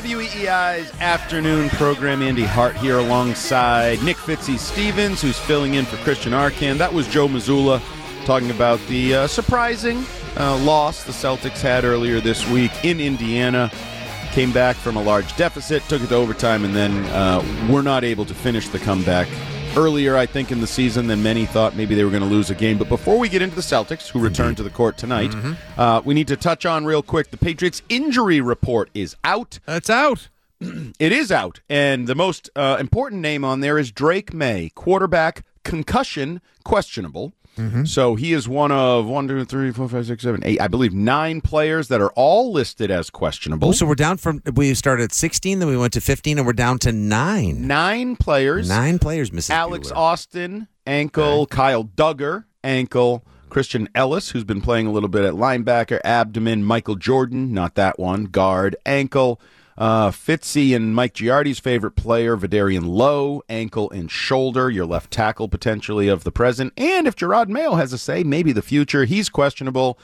WEEI's afternoon program. Andy Hart here alongside Nick Fitzy-Stevens, who's filling in for Christian Arcand. That was Joe Mazzulla talking about the surprising loss the Celtics had earlier this week in Indiana. Came back from a large deficit, took it to overtime, and then were not able to finish the comeback earlier, I think, in the season than many thought maybe they were going to lose a game. But before we get into the Celtics, who return to the court tonight, we need to touch on real quick, the Patriots injury report is out. It's out. It is out, and the most important name on there is Drake May, quarterback, concussion, questionable. So he is one of 1, 2, 3, 4, 5, 6, 7, 8, I believe 9 players that are all listed as questionable. Oh, so we're down from, we started at 16, then we went to 15, and we're down to 9. 9 players. 9 players, Mrs. Alex Bueller. Austin, ankle. Okay. Kyle Duggar, ankle. Christian Ellis, who's been playing a little bit at linebacker, abdomen. Michael Jordan, not that one, guard, ankle. Fitzy and Mike Giardi's favorite player, Vidarian Lowe, ankle and shoulder, your left tackle potentially of the present. And if Gerard Mayo has a say, maybe the future. He's questionable.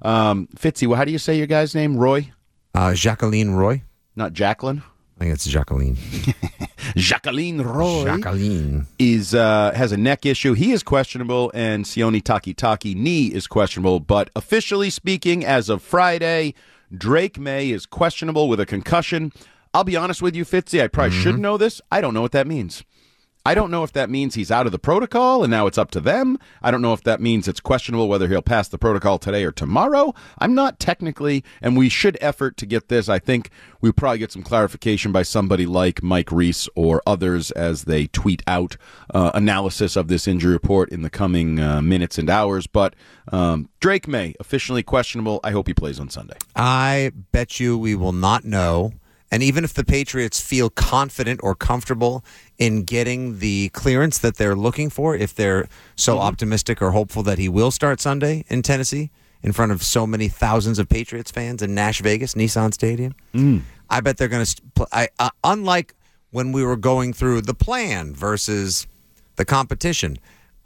Fitzy, well, how do you say your guy's name? Roy? Jacqueline Roy. Not Jacqueline? I think it's Jacqueline. Jacqueline Roy Jacqueline has a neck issue. He is questionable, and Sione Takitaki knee is questionable. But officially speaking, as of Friday, Drake May is questionable with a concussion. I'll be honest with you, Fitzy, I probably should know this. I don't know what that means. I don't know if that means he's out of the protocol and now it's up to them. I don't know if that means it's questionable whether he'll pass the protocol today or tomorrow. I'm not technically, and we should effort to get this. I think we'll probably get some clarification by somebody like Mike Reese or others as they tweet out analysis of this injury report in the coming minutes and hours. But Drake May, officially questionable. I hope he plays on Sunday. I bet you we will not know. And even if the Patriots feel confident or comfortable in getting the clearance that they're looking for, if they're so optimistic or hopeful that he will start Sunday in Tennessee in front of so many thousands of Patriots fans in Nash Vegas, Nissan Stadium, I bet they're going to unlike when we were going through the plan versus the competition,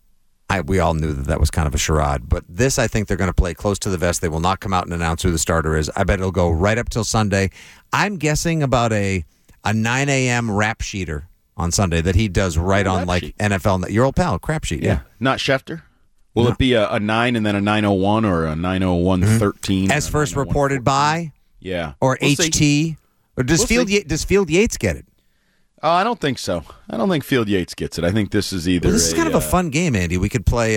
we all knew that was kind of a charade. But this, I think they're going to play close to the vest. They will not come out and announce who the starter is. I bet it'll go right up till Sunday. I'm guessing about a 9 a.m. rap sheeter on Sunday that he does right on like sheet. NFL. Your old pal, crap sheet. Yeah. Not Schefter? Will it be a 9 and then a 901 or a 901-13? As first reported by? Yeah. Or we'll HT? See. Or does Field Yates get it? Oh, I don't think so. I don't think Field Yates gets it. I think this is either. Well, this is kind of a fun game, Andy. We could play.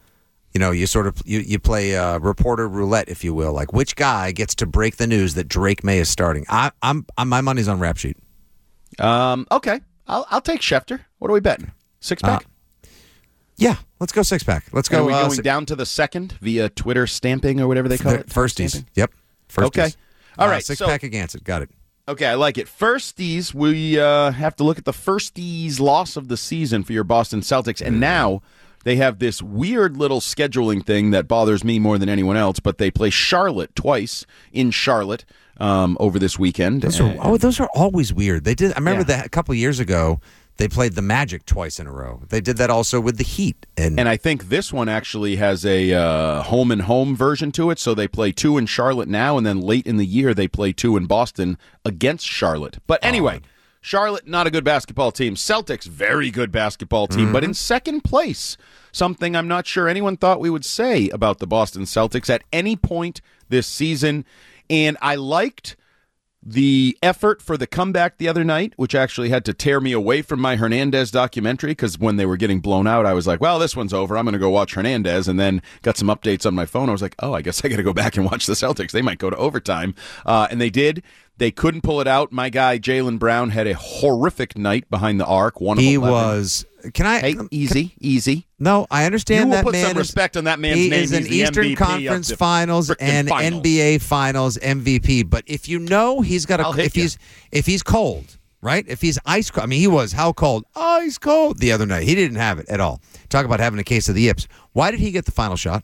You play reporter roulette, if you will. Like which guy gets to break the news that Drake May is starting? I'm my money's on Rap Sheet. Okay, I'll take Schefter. What are we betting? 6-pack. Yeah, let's go 6-pack. Let's go. Are we going down to the second via Twitter stamping or whatever they call it? Firsties. Yep. Firsties. Okay. All right. 6-pack against it. Got it. Okay, I like it. Firsties, we have to look at the Firsties loss of the season for your Boston Celtics. And now they have this weird little scheduling thing that bothers me more than anyone else, but they play Charlotte twice in Charlotte over this weekend. Those are always weird. They did. I remember that a couple of years ago, they played the Magic twice in a row. They did that also with the Heat. And I think this one actually has a home-and-home version to it, so they play 2 in Charlotte now, and then late in the year they play 2 in Boston against Charlotte. But anyway, Charlotte, not a good basketball team. Celtics, very good basketball team, but in second place, something I'm not sure anyone thought we would say about the Boston Celtics at any point this season. And I liked the effort for the comeback the other night, which actually had to tear me away from my Hernandez documentary, because when they were getting blown out, I was like, well, this one's over. I'm going to go watch Hernandez, and then got some updates on my phone. I was like, oh, I guess I got to go back and watch the Celtics. They might go to overtime. And they did. They couldn't pull it out. My guy, Jaylen Brown, had a horrific night behind the arc. He was... Easy. No, I understand that man. You will put some respect on that man's name. He is an Eastern Conference Finals and NBA Finals MVP. But if you know he's got if he's cold, right? If he's ice cold, I mean, he was how cold? Ice cold the other night. He didn't have it at all. Talk about having a case of the yips. Why did he get the final shot?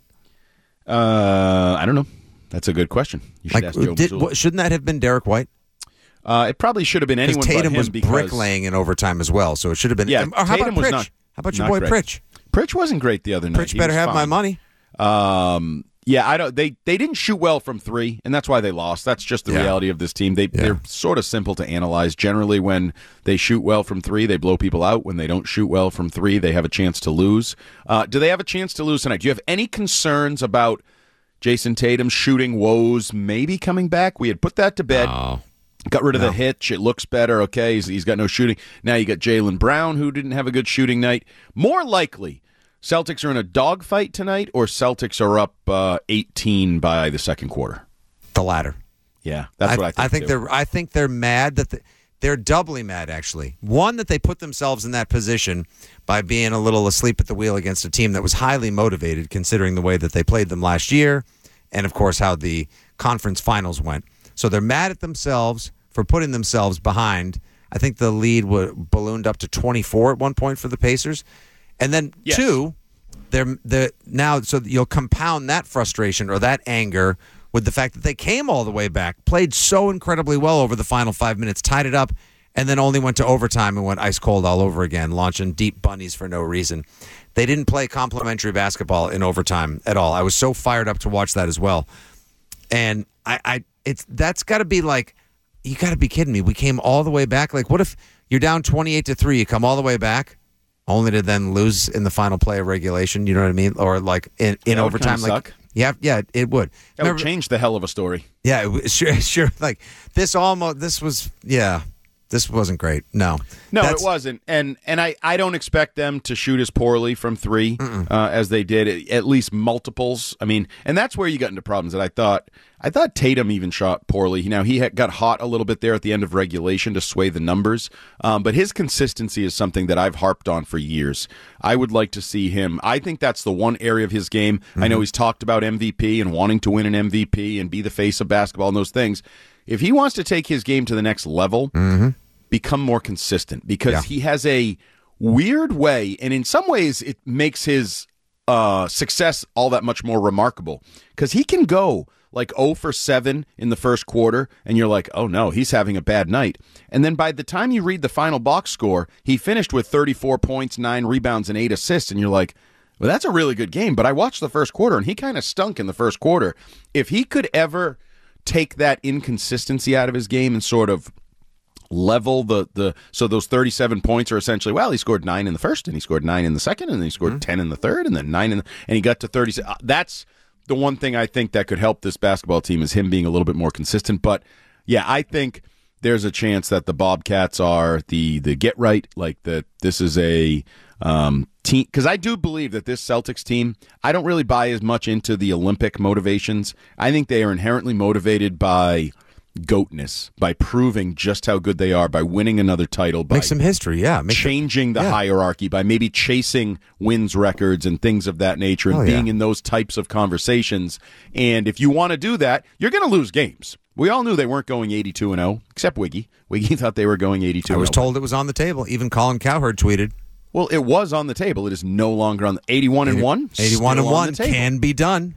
I don't know. That's a good question. You should ask Joe Mazzulla. Shouldn't that have been Derek White? It probably should have been anyone but him. Tatum was bricklaying in overtime as well, so it should have been. Yeah, or how Tatum about Pritch? was not. How about your boy great. Pritch? Pritch wasn't great the other night. Pritch better have my money. Yeah, I don't. They didn't shoot well from three, and that's why they lost. That's just the reality of this team. They're sort of simple to analyze. Generally, when they shoot well from three, they blow people out. When they don't shoot well from three, they have a chance to lose. Do they have a chance to lose tonight? Do you have any concerns about Jason Tatum's shooting woes maybe coming back? We had put that to bed. Oh. Got rid of the hitch. It looks better. Okay, he's got no shooting. Now you got Jaylen Brown, who didn't have a good shooting night. More likely, Celtics are in a dogfight tonight, or Celtics are up 18 by the second quarter. The latter. Yeah, that's what I think. I think they're mad that they're doubly mad, actually. One, that they put themselves in that position by being a little asleep at the wheel against a team that was highly motivated, considering the way that they played them last year, and of course how the conference finals went. So they're mad at themselves for putting themselves behind. I think the lead ballooned up to 24 at one point for the Pacers. And then two, they're now, so you'll compound that frustration or that anger with the fact that they came all the way back, played so incredibly well over the final 5 minutes, tied it up, and then only went to overtime and went ice cold all over again, launching deep bunnies for no reason. They didn't play complimentary basketball in overtime at all. I was so fired up to watch that as well. And that's got to be like, you got to be kidding me. We came all the way back. Like, what if you're down 28-3, you come all the way back, only to then lose in the final play of regulation? You know what I mean? Or like in overtime, like, yeah, it would. That would change the hell of a story. Yeah, sure. Like this wasn't great. No, it wasn't. And I don't expect them to shoot as poorly from three as they did, at least multiples. I mean, and that's where you got into problems that I thought Tatum even shot poorly. Now, he got hot a little bit there at the end of regulation to sway the numbers, but his consistency is something that I've harped on for years. I would like to see him. I think that's the one area of his game. I know he's talked about MVP and wanting to win an MVP and be the face of basketball and those things. If he wants to take his game to the next level, become more consistent, because he has a weird way, and in some ways it makes his success all that much more remarkable, because he can go like 0 for 7 in the first quarter, and you're like, oh no, he's having a bad night. And then by the time you read the final box score, he finished with 34 points, 9 rebounds, and 8 assists, and you're like, well, that's a really good game, but I watched the first quarter, and he kind of stunk in the first quarter. If he could ever take that inconsistency out of his game and sort of level so those 37 points are essentially, well, he scored 9 in the first, and he scored 9 in the second, and then he scored 10 in the third, and then 9 and he got to 30. That's the one thing I think that could help this basketball team, is him being a little bit more consistent. But yeah, I think there's a chance that the Bobcats are the get right, like that this is a team, because I do believe that this Celtics team, I don't really buy as much into the Olympic motivations. I think they are inherently motivated by goatness, by proving just how good they are, by winning another title, by make some history, changing the hierarchy, by maybe chasing wins records and things of that nature, and being in those types of conversations. And if you want to do that, you're going to lose games. We all knew they weren't going 82-0, except Wiggy. Wiggy thought they were going 82-0. I was told it was on the table. Even Colin Cowherd tweeted. Well, it was on the table. It is no longer on the 81-1. 81-1 can be done.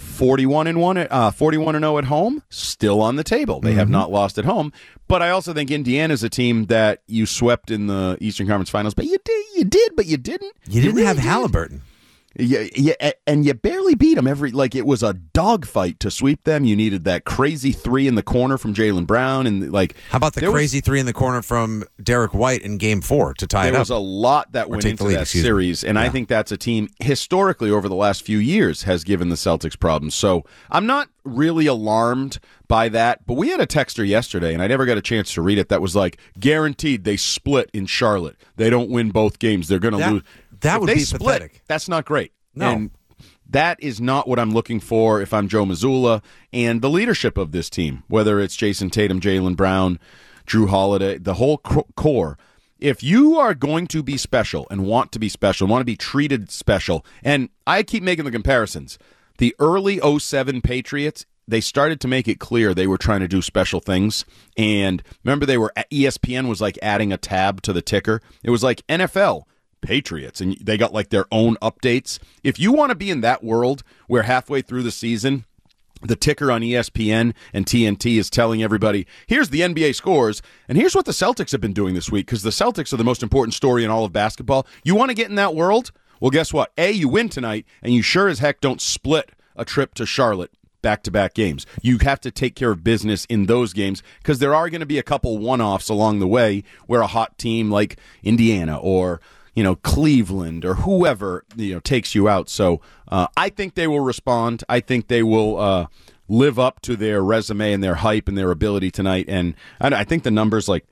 41-1, 41-0 at home, still on the table. They have not lost at home. But I also think Indiana's a team that you swept in the Eastern Conference Finals. But you did, but you didn't. You didn't have Halliburton. Yeah, and you barely beat them. It was a dogfight to sweep them. You needed that crazy 3 in the corner from Jaylen Brown, and how about the crazy 3 in the corner from Derek White in Game 4 to tie it up? There was a lot that went into that series, and I think that's a team historically over the last few years has given the Celtics problems. So I'm not really alarmed by that. But we had a texter yesterday, and I never got a chance to read it, that was like, guaranteed they split in Charlotte. They don't win both games. They're going to lose. That would be pathetic. That's not great. No. And that is not what I'm looking for if I'm Joe Mazzulla and the leadership of this team, whether it's Jason Tatum, Jaylen Brown, Drew Holiday, the whole core. If you are going to be special and want to be special, want to be treated special, and I keep making the comparisons, the early 07 Patriots, they started to make it clear they were trying to do special things. And remember, ESPN was like adding a tab to the ticker. It was like NFL Patriots, and they got like their own updates. If you want to be in that world where halfway through the season, the ticker on ESPN and TNT is telling everybody, here's the NBA scores, and here's what the Celtics have been doing this week, because the Celtics are the most important story in all of basketball. You want to get in that world? Well, guess what? A, you win tonight, and you sure as heck don't split a trip to Charlotte back-to-back games. You have to take care of business in those games because there are going to be a couple one-offs along the way where a hot team like Indiana or Cleveland or whoever takes you out. So I think they will respond. I think they will live up to their resume and their hype and their ability tonight. And I think the number's like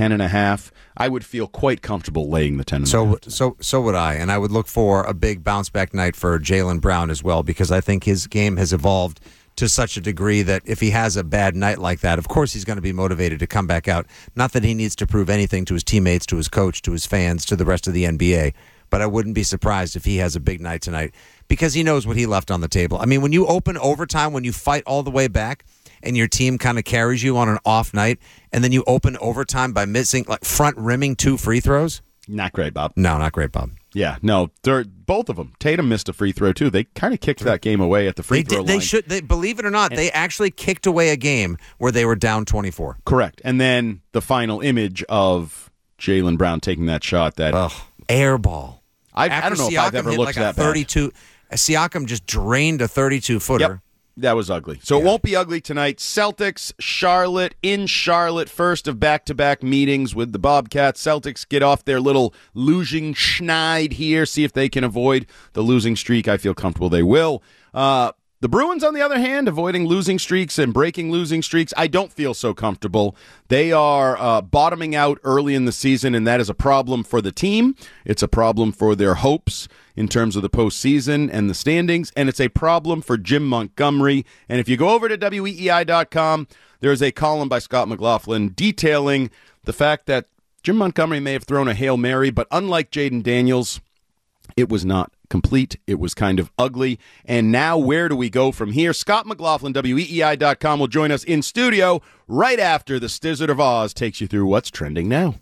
10.5. I would feel quite comfortable laying the 10.5. So would I, and I would look for a big bounce back night for Jaylen Brown as well, because I think his game has evolved to such a degree that if he has a bad night like that, of course he's going to be motivated to come back out. Not that he needs to prove anything to his teammates, to his coach, to his fans, to the rest of the NBA, but I wouldn't be surprised if he has a big night tonight because he knows what he left on the table. I mean, when you open overtime, when you fight all the way back and your team kind of carries you on an off night, and then you open overtime by missing, like front rimming 2 free throws. Not great, Bob. No, not great, Bob. Yeah, no, both of them. Tatum missed a free throw too. They kind of kicked that game away at the free throw line. They believe it or not, they actually kicked away a game where they were down 24. Correct. And then the final image of Jaylen Brown taking that shot, that air ball. I don't know if I've ever looked at that 32. Siakam just drained a 32-footer. Yep. That was ugly. So It won't be ugly tonight. Celtics, Charlotte, in Charlotte, first of back-to-back meetings with the Bobcats. Celtics get off their little losing schneid here, see if they can avoid the losing streak. I feel comfortable they will. The Bruins, on the other hand, avoiding losing streaks and breaking losing streaks, I don't feel so comfortable. They are bottoming out early in the season, and that is a problem for the team. It's a problem for their hopes in terms of the postseason and the standings, and it's a problem for Jim Montgomery. And if you go over to WEEI.com, there is a column by Scott McLaughlin detailing the fact that Jim Montgomery may have thrown a Hail Mary, but unlike Jaden Daniels, it was not complete. It was kind of ugly. And now where do we go from here? Scott McLaughlin, WEEI.com, will join us in studio right after the Stizzard of Oz takes you through what's trending now.